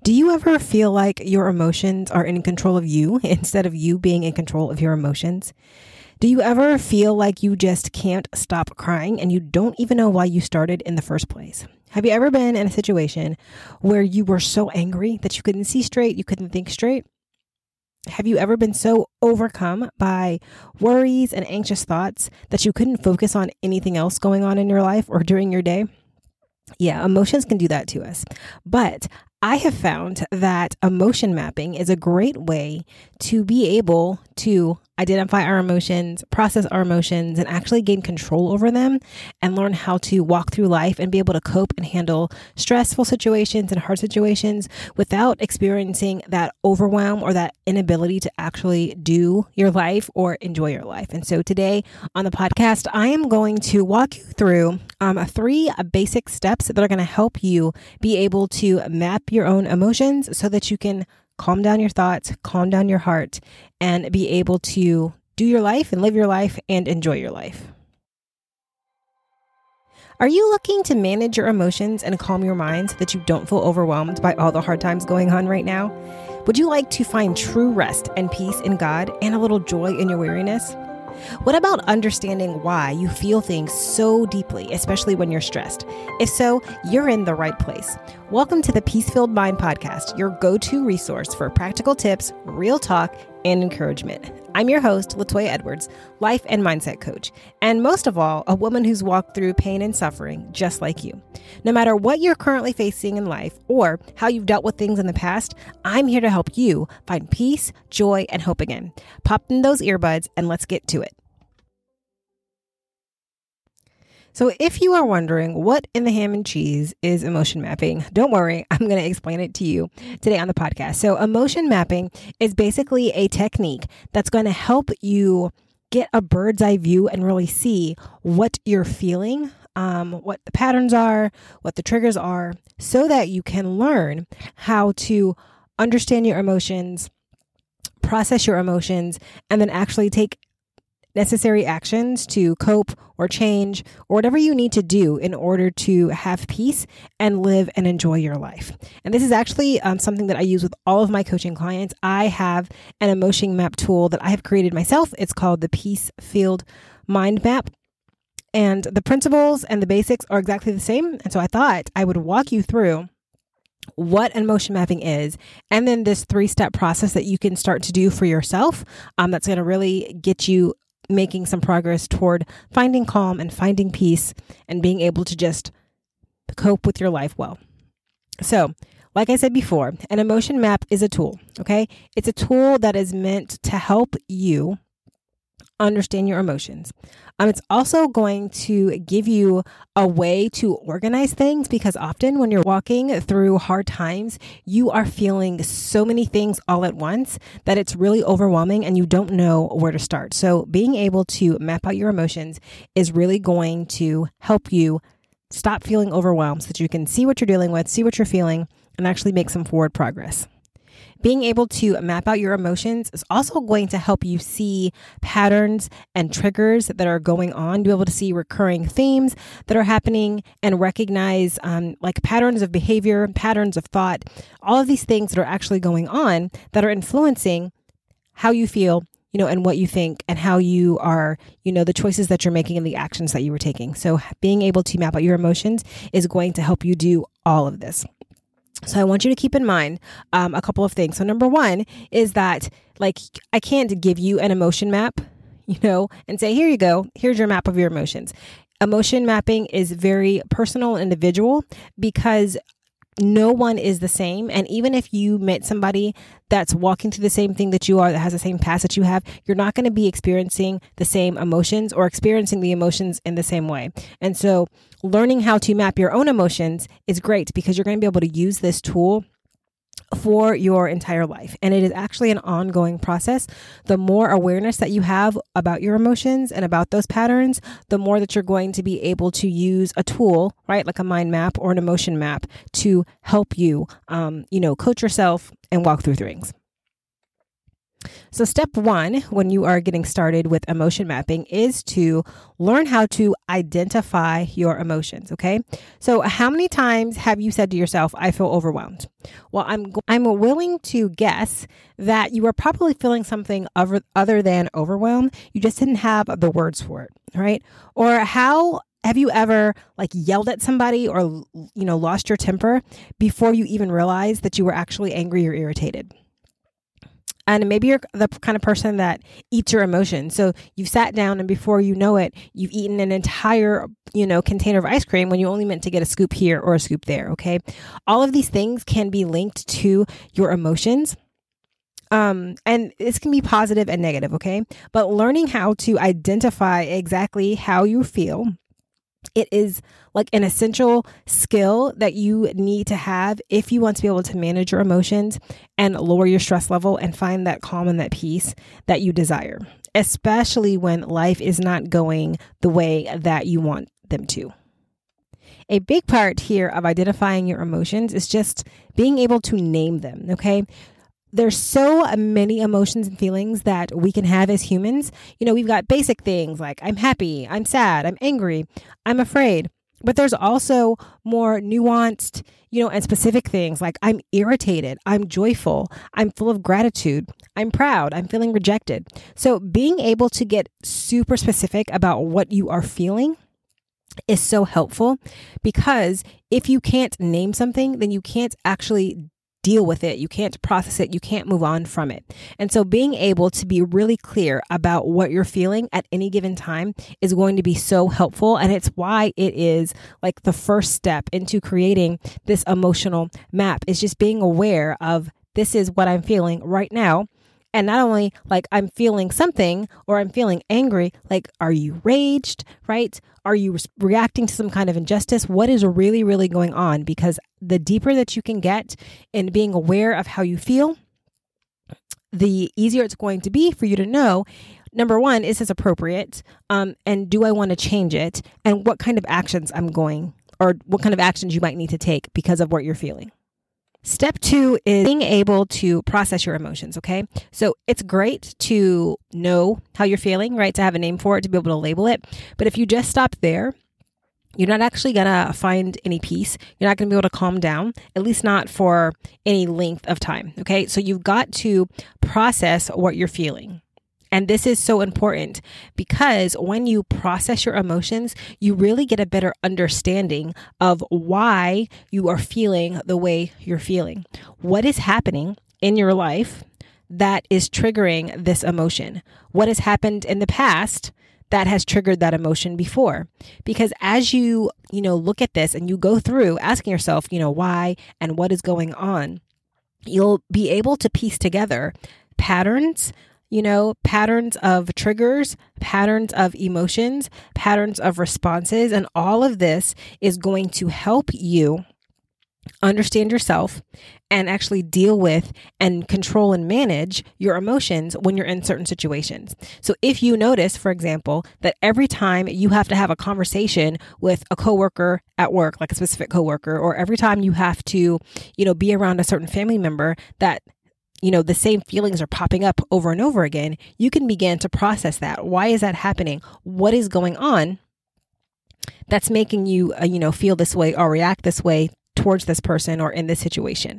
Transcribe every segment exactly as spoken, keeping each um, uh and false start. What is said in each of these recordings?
Do you ever feel like your emotions are in control of you instead of you being in control of your emotions? Do you ever feel like you just can't stop crying and you don't even know why you started in the first place? Have you ever been in a situation where you were so angry that you couldn't see straight, you couldn't think straight? Have you ever been so overcome by worries and anxious thoughts that you couldn't focus on anything else going on in your life or during your day? Yeah, emotions can do that to us. But I have found that emotion mapping is a great way to be able to identify our emotions, process our emotions, and actually gain control over them and learn how to walk through life and be able to cope and handle stressful situations and hard situations without experiencing that overwhelm or that inability to actually do your life or enjoy your life. And so today on the podcast, I am going to walk you through um, three basic steps that are going to help you be able to map your own emotions so that you can calm down your thoughts, calm down your heart, and be able to do your life and live your life and enjoy your life. Are you looking to manage your emotions and calm your mind so that you don't feel overwhelmed by all the hard times going on right now? Would you like to find true rest and peace in God and a little joy in your weariness? What about understanding why you feel things so deeply, especially when you're stressed? If so, you're in the right place. Welcome to the Peace-Filled Mind Podcast, your go-to resource for practical tips, real talk, and encouragement. I'm your host, Latoya Edwards, life and mindset coach, and most of all, a woman who's walked through pain and suffering just like you. No matter what you're currently facing in life or how you've dealt with things in the past, I'm here to help you find peace, joy, and hope again. Pop in those earbuds and let's get to it. So if you are wondering what in the ham and cheese is emotion mapping, don't worry, I'm going to explain it to you today on the podcast. So emotion mapping is basically a technique that's going to help you get a bird's eye view and really see what you're feeling, um, what the patterns are, what the triggers are, so that you can learn how to understand your emotions, process your emotions, and then actually take necessary actions to cope or change or whatever you need to do in order to have peace and live and enjoy your life. And this is actually um, something that I use with all of my coaching clients. I have an emotion map tool that I have created myself. It's called the Peace-Filled Mind Map. And the principles and the basics are exactly the same. And so I thought I would walk you through what emotion mapping is, and then this three-step process that you can start to do for yourself um, that's going to really get you making some progress toward finding calm and finding peace and being able to just cope with your life well. So, like I said before, an emotion map is a tool, okay? It's a tool that is meant to help you understand your emotions. Um, it's also going to give you a way to organize things because often when you're walking through hard times, you are feeling so many things all at once that it's really overwhelming and you don't know where to start. So being able to map out your emotions is really going to help you stop feeling overwhelmed so that you can see what you're dealing with, see what you're feeling, and actually make some forward progress. Being able to map out your emotions is also going to help you see patterns and triggers that are going on, be able to see recurring themes that are happening and recognize um, like patterns of behavior, patterns of thought, all of these things that are actually going on that are influencing how you feel, you know, and what you think and how you are, you know, the choices that you're making and the actions that you were taking. So being able to map out your emotions is going to help you do all of this. So I want you to keep in mind um, a couple of things. So number one is that like I can't give you an emotion map, you know, and say, here you go, here's your map of your emotions. Emotion mapping is very personal and individual because no one is the same. And even if you met somebody that's walking through the same thing that you are, that has the same past that you have, you're not going to be experiencing the same emotions or experiencing the emotions in the same way. And so learning how to map your own emotions is great because you're going to be able to use this tool for your entire life. And it is actually an ongoing process. The more awareness that you have about your emotions and about those patterns, the more that you're going to be able to use a tool, right? Like a mind map or an emotion map to help you, um, you know, coach yourself and walk through things. So step one, when you are getting started with emotion mapping, is to learn how to identify your emotions. Okay. So how many times have you said to yourself, I feel overwhelmed? Well, I'm, I'm willing to guess that you are probably feeling something other, other than overwhelmed. You just didn't have the words for it. Right. Or how have you ever like yelled at somebody or, you know, lost your temper before you even realized that you were actually angry or irritated? And maybe you're the kind of person that eats your emotions. So you've sat down and before you know it, you've eaten an entire, you know, container of ice cream when you only meant to get a scoop here or a scoop there. Okay. All of these things can be linked to your emotions. Um, and this can be positive and negative. Okay. But learning how to identify exactly how you feel, it is like an essential skill that you need to have if you want to be able to manage your emotions and lower your stress level and find that calm and that peace that you desire, especially when life is not going the way that you want them to. A big part here of identifying your emotions is just being able to name them. Okay. There's so many emotions and feelings that we can have as humans. You know, we've got basic things like I'm happy, I'm sad, I'm angry, I'm afraid. But there's also more nuanced, you know, and specific things like I'm irritated, I'm joyful, I'm full of gratitude, I'm proud, I'm feeling rejected. So being able to get super specific about what you are feeling is so helpful, because if you can't name something, then you can't actually deal with it. You can't process it. You can't move on from it. And so being able to be really clear about what you're feeling at any given time is going to be so helpful. And it's why it is like the first step into creating this emotional map, is just being aware of this is what I'm feeling right now. And not only like I'm feeling something or I'm feeling angry, like, are you raged, right? Are you re- reacting to some kind of injustice? What is really, really going on? Because the deeper that you can get in being aware of how you feel, the easier it's going to be for you to know, number one, is this appropriate? Um, and do I want to change it? And what kind of actions I'm going, or what kind of actions you might need to take because of what you're feeling. Step two is being able to process your emotions, okay? So it's great to know how you're feeling, right? To have a name for it, to be able to label it. But if you just stop there, you're not actually going to find any peace. You're not going to be able to calm down, at least not for any length of time, okay? So you've got to process what you're feeling. And this is so important because when you process your emotions, you really get a better understanding of why you are feeling the way you're feeling. What is happening in your life that is triggering this emotion? What has happened in the past that has triggered that emotion before? Because as you, you know, look at this and you go through asking yourself, you know, why and what is going on, you'll be able to piece together patterns, you know, patterns of triggers, patterns of emotions, patterns of responses. And all of this is going to help you understand yourself and actually deal with and control and manage your emotions when you're in certain situations. So if you notice, for example, that every time you have to have a conversation with a coworker at work, like a specific coworker, or every time you have to, you know, be around a certain family member that, you know, the same feelings are popping up over and over again, you can begin to process that. Why is that happening? What is going on that's making you, uh, you know, feel this way or react this way towards this person or in this situation?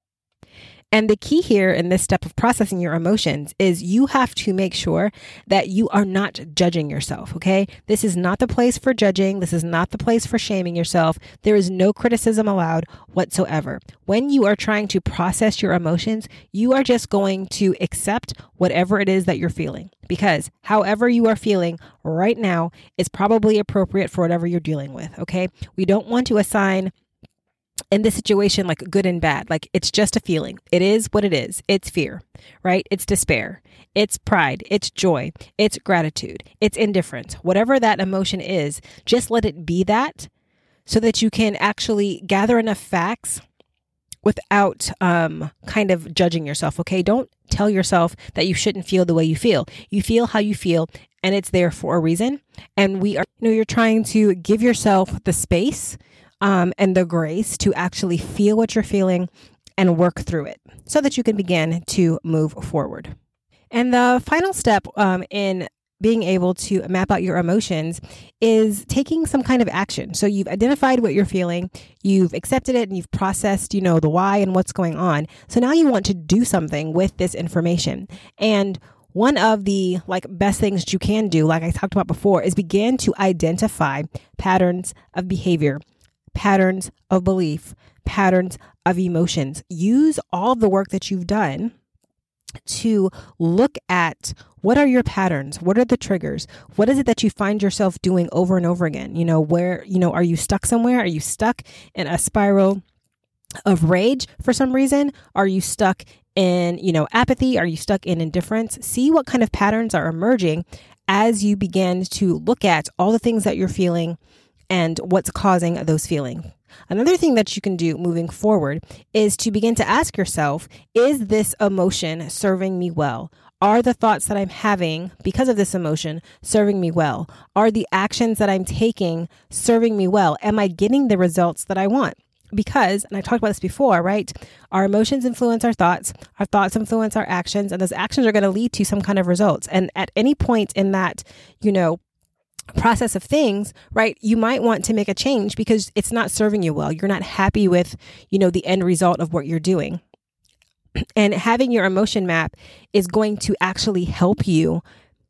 And the key here in this step of processing your emotions is you have to make sure that you are not judging yourself, okay? This is not the place for judging. This is not the place for shaming yourself. There is no criticism allowed whatsoever. When you are trying to process your emotions, you are just going to accept whatever it is that you're feeling, because however you are feeling right now is probably appropriate for whatever you're dealing with, okay? We don't want to assign in this situation, like good and bad, like it's just a feeling. It is what it is. It's fear, right? It's despair. It's pride. It's joy. It's gratitude. It's indifference. Whatever that emotion is, just let it be that so that you can actually gather enough facts without um, kind of judging yourself. Okay. Don't tell yourself that you shouldn't feel the way you feel. You feel how you feel, and it's there for a reason. And we are, you know, you're trying to give yourself the space Um, and the grace to actually feel what you're feeling and work through it so that you can begin to move forward. And the final step um, in being able to map out your emotions is taking some kind of action. So you've identified what you're feeling, you've accepted it, and you've processed, you know, the why and what's going on. So now you want to do something with this information. And one of the like best things that you can do, like I talked about before, is begin to identify patterns of behavior, patterns of belief, patterns of emotions. Use all the work that you've done to look at what are your patterns? What are the triggers? What is it that you find yourself doing over and over again? You know, where, you know, are you stuck somewhere? Are you stuck in a spiral of rage for some reason? Are you stuck in, you know, apathy? Are you stuck in indifference? See what kind of patterns are emerging as you begin to look at all the things that you're feeling and what's causing those feelings. Another thing that you can do moving forward is to begin to ask yourself, is this emotion serving me well? Are the thoughts that I'm having because of this emotion serving me well? Are the actions that I'm taking serving me well? Am I getting the results that I want? Because, and I talked about this before, right? Our emotions influence our thoughts, our thoughts influence our actions, and those actions are going to lead to some kind of results. And at any point in that, you know, process of things, right, you might want to make a change because it's not serving you well. You're not happy with, you know, the end result of what you're doing. And having your emotion map is going to actually help you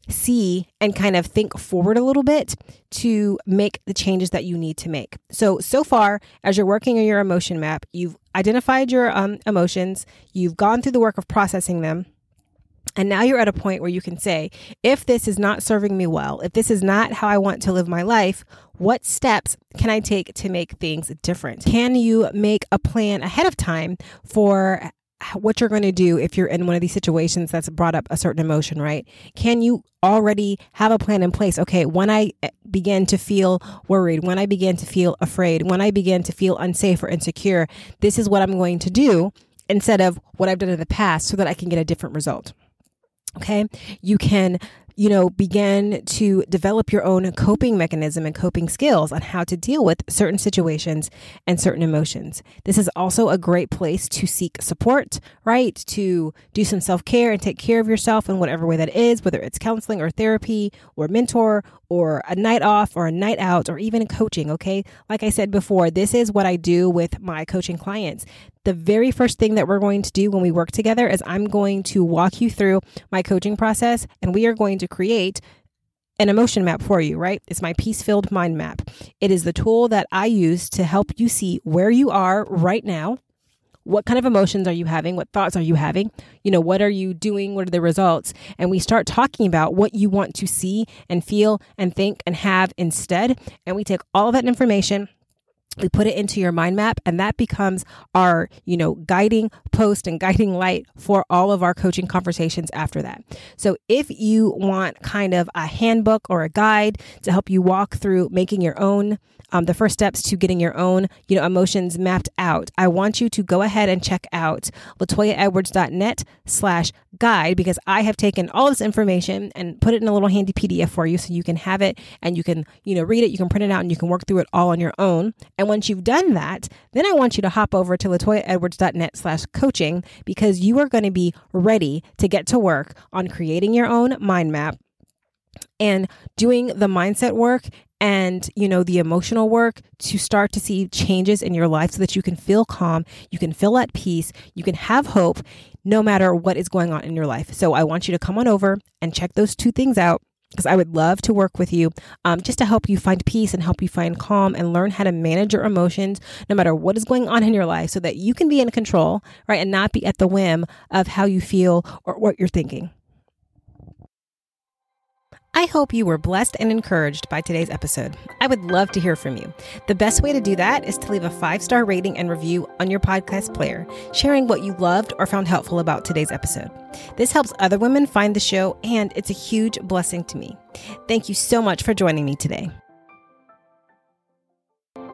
see and kind of think forward a little bit to make the changes that you need to make. So, so far, as you're working on your emotion map, you've identified your um, emotions, you've gone through the work of processing them. And now you're at a point where you can say, if this is not serving me well, if this is not how I want to live my life, what steps can I take to make things different? Can you make a plan ahead of time for what you're going to do if you're in one of these situations that's brought up a certain emotion, right? Can you already have a plan in place? Okay, when I begin to feel worried, when I begin to feel afraid, when I begin to feel unsafe or insecure, this is what I'm going to do instead of what I've done in the past so that I can get a different result. Okay, you can, you know, begin to develop your own coping mechanism and coping skills on how to deal with certain situations and certain emotions. This is also a great place to seek support, right? To do some self-care and take care of yourself in whatever way that is, whether it's counseling or therapy or mentor or a night off or a night out or even coaching. Okay. Like I said before, this is what I do with my coaching clients. The very first thing that we're going to do when we work together is I'm going to walk you through my coaching process, and we are going to create an emotion map for you, right? It's my peace-filled mind map. It is the tool that I use to help you see where you are right now. What kind of emotions are you having? What thoughts are you having? You know, what are you doing? What are the results? And we start talking about what you want to see and feel and think and have instead. And we take all of that information, we put it into your mind map, and that becomes our, you know, guiding post and guiding light for all of our coaching conversations after that. So if you want kind of a handbook or a guide to help you walk through making your own, um, the first steps to getting your own, you know, emotions mapped out, I want you to go ahead and check out latoyaedwards.net slash guide, because I have taken all this information and put it in a little handy P D F for you so you can have it and you can, you know, read it, you can print it out, and you can work through it all on your own. And once you've done that, then I want you to hop over to latoyaedwards.net slash coaching, because you are going to be ready to get to work on creating your own mind map and doing the mindset work and, you know, the emotional work to start to see changes in your life so that you can feel calm, you can feel at peace, you can have hope no matter what is going on in your life. So I want you to come on over and check those two things out, because I would love to work with you um, just to help you find peace and help you find calm and learn how to manage your emotions no matter what is going on in your life so that you can be in control, right? And not be at the whim of how you feel or what you're thinking. I hope you were blessed and encouraged by today's episode. I would love to hear from you. The best way to do that is to leave a five-star rating and review on your podcast player, sharing what you loved or found helpful about today's episode. This helps other women find the show, and it's a huge blessing to me. Thank you so much for joining me today.